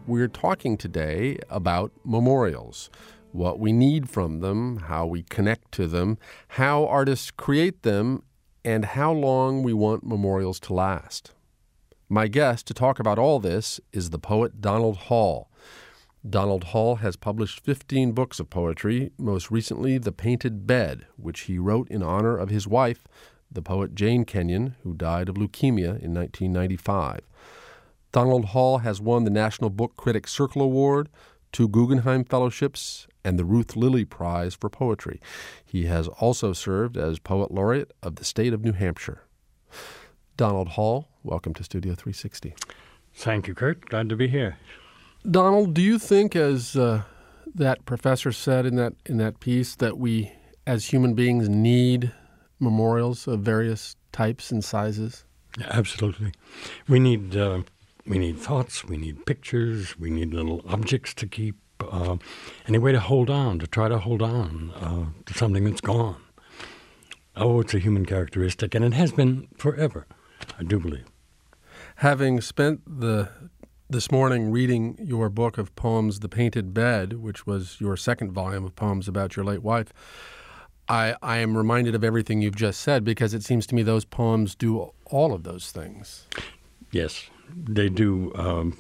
we're talking today about memorials, what we need from them, how we connect to them, how artists create them, and how long we want memorials to last. My guest to talk about all this is the poet Donald Hall. Donald Hall has published 15 books of poetry, most recently The Painted Bed, which he wrote in honor of his wife, the poet Jane Kenyon, who died of leukemia in 1995. Donald Hall has won the National Book Critics Circle Award, 2 Guggenheim Fellowships, and the Ruth Lilly Prize for Poetry. He has also served as Poet Laureate of the state of New Hampshire. Donald Hall, welcome to Studio 360. Thank you, Kurt. Glad to be here. Donald, do you think, as that professor said in that piece, that we, as human beings, need memorials of various types and sizes? Absolutely. We need thoughts, we need pictures, we need little objects to keep, any way to hold on, to try to hold on to something that's gone. Oh, it's a human characteristic, and it has been forever, I do believe. Having spent this morning reading your book of poems, The Painted Bed, which was your second volume of poems about your late wife, I am reminded of everything you've just said, because it seems to me those poems do all of those things. Yes, they do.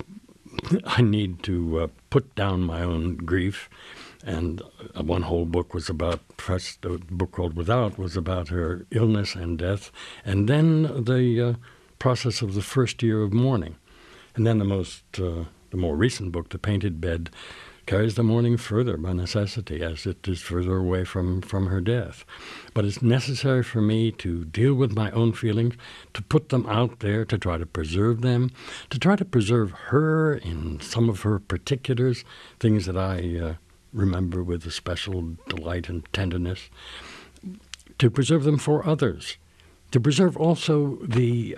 I need to put down my own grief, and one whole book was about, first a book called Without was about her illness and death, and then the process of the first year of mourning. And then the more recent book, The Painted Bed, carries the mourning further by necessity as it is further away from her death. But it's necessary for me to deal with my own feelings, to put them out there, to try to preserve them, to try to preserve her in some of her particulars, things that I remember with a special delight and tenderness, to preserve them for others, to preserve also the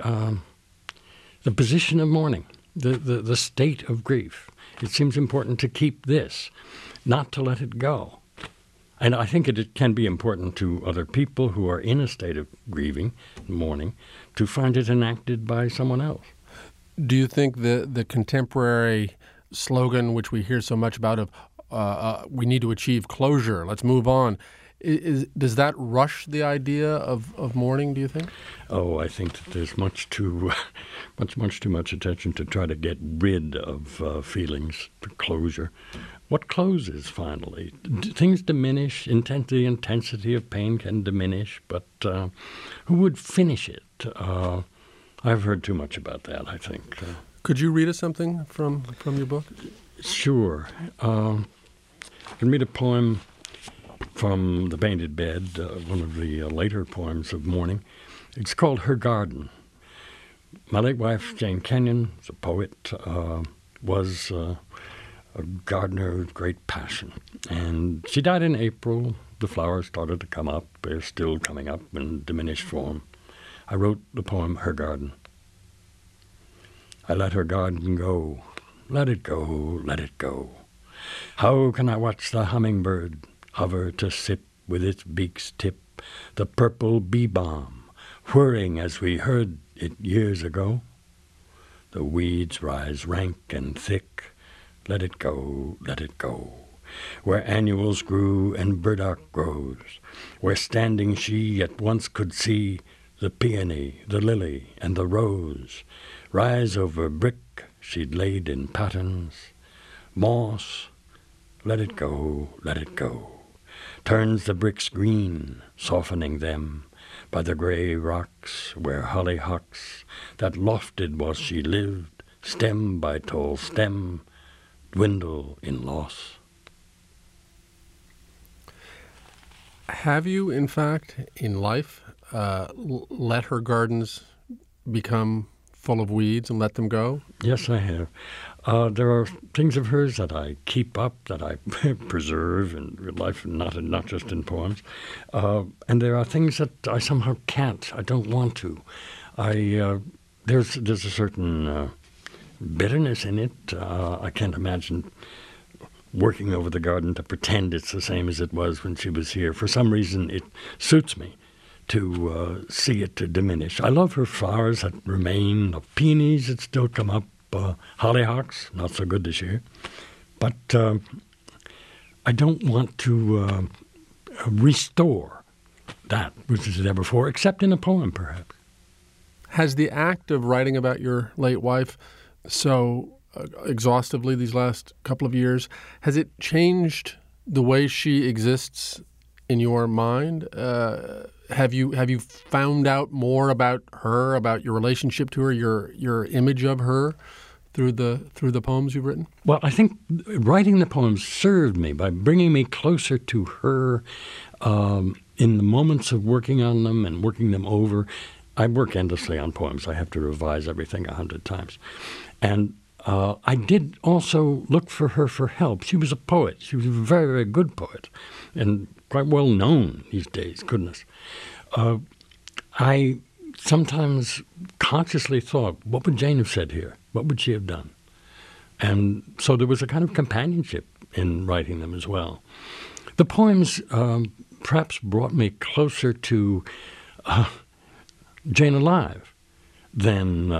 position of mourning, the state of grief. It seems important to keep this, not to let it go. And I think it can be important to other people who are in a state of grieving, mourning, to find it enacted by someone else. Do you think the contemporary slogan, which we hear so much about, of we need to achieve closure, let's move on, does that rush the idea of mourning, do you think? Oh, I think that there's much too much attention to try to get rid of feelings for closure. What closes, finally? Things diminish, the intensity of pain can diminish, but who would finish it? I've heard too much about that, I think. Could you read us something from your book? Sure. I can read a poem from The Painted Bed, one of the later poems of mourning. It's called Her Garden. My late wife, Jane Kenyon, was a poet, was a gardener with great passion. And she died in April. The flowers started to come up. They're still coming up in diminished form. I wrote the poem Her Garden. I let her garden go. Let it go, let it go. How can I watch the hummingbird hover to sip with its beak's tip the purple bee balm, whirring as we heard it years ago? The weeds rise rank and thick. Let it go, let it go. Where annuals grew and burdock grows, where standing she at once could see the peony, the lily, and the rose rise over brick she'd laid in patterns. Moss, let it go, let it go. Turns the bricks green, softening them by the gray rocks where hollyhocks that lofted while she lived, stem by tall stem, dwindle in loss. Have you, in fact, in life, let her gardens become full of weeds and let them go? Yes, I have. There are things of hers that I keep up, that I preserve in real life, not just in poems. And there are things that I somehow can't. I don't want to. There's a certain bitterness in it. I can't imagine working over the garden to pretend it's the same as it was when she was here. For some reason, it suits me to see it to diminish. I love her flowers that remain, the peonies that still come up, Hollyhocks, not so good this year. But I don't want to restore that which was there before, except in a poem, perhaps. Has the act of writing about your late wife so exhaustively these last couple of years, has it changed the way she exists in your mind? Have you found out more about her, about your relationship to her, your image of her through the poems you've written? Well, I think writing the poems served me by bringing me closer to her in the moments of working on them and working them over. I work endlessly on poems. I have to revise everything 100 times. And I did also look for her for help. She was a poet. She was a very, very good poet and quite well known these days, goodness. I sometimes consciously thought, what would Jane have said here? What would she have done? And so there was a kind of companionship in writing them as well. The poems perhaps brought me closer to Jane alive than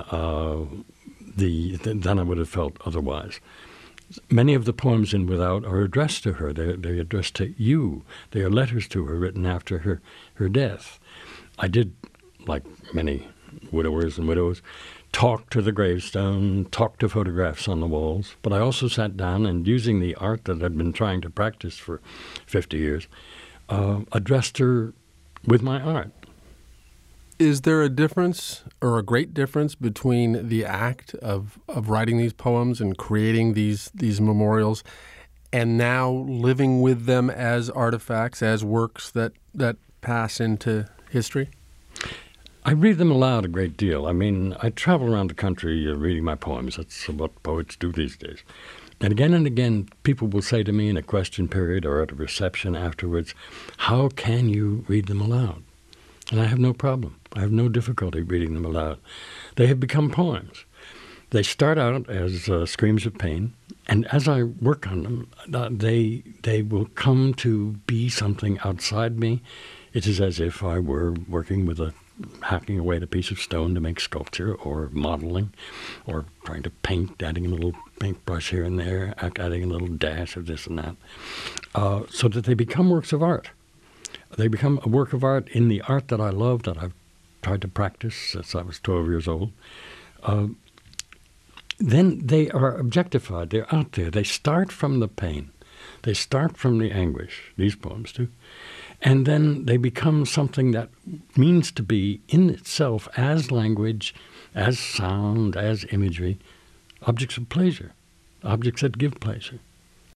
than I would have felt otherwise. Many of the poems in Without are addressed to her. They're addressed to you. They are letters to her written after her death. I did, like many widowers and widows, talk to the gravestone, talk to photographs on the walls, but I also sat down and, using the art that I'd been trying to practice for 50 years, addressed her with my art. Is there a difference, or a great difference, between the act of writing these poems and creating these memorials and now living with them as artifacts, as works that pass into history? I read them aloud a great deal. I mean, I travel around the country reading my poems. That's what poets do these days. And again, people will say to me in a question period or at a reception afterwards, how can you read them aloud? And I have no problem. I have no difficulty reading them aloud. They have become poems. They start out as screams of pain, and as I work on them, they will come to be something outside me. It is as if I were working with hacking away at a piece of stone to make sculpture, or modeling, or trying to paint, adding a little paintbrush here and there, adding a little dash of this and that, so that they become works of art. They become a work of art in the art that I love, that I've tried to practice since I was 12 years old. Then they are objectified. They're out there. They start from the pain. They start from the anguish, these poems do. And then they become something that means to be in itself, as language, as sound, as imagery, objects of pleasure, objects that give pleasure.